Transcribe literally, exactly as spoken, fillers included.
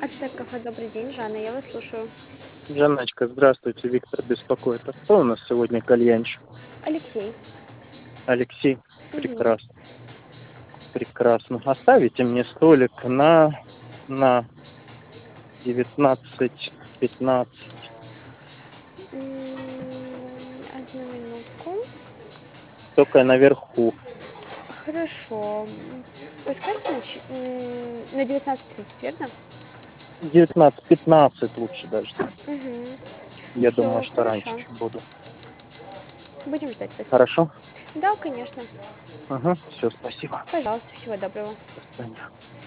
Артек кафе, добрый день, Жанна, я вас слушаю. Жанночка, здравствуйте, Виктор беспокоит. А кто у нас сегодня кальянщик? Алексей. Алексей. Мгм. Прекрасно. Прекрасно. Оставите мне столик на, на девятнадцать пятнадцать. М, Одну минутку. Только наверху. Хорошо. М, Подскажите на, чи- м, на девятнадцать тридцать, верно? девятнадцать пятнадцать лучше даже. Угу. Я думаю, Все, что раньше хорошо. чуть буду. Будем ждать вас. Хорошо? Да, конечно. Ага, все, спасибо. Пожалуйста, всего доброго. До свидания.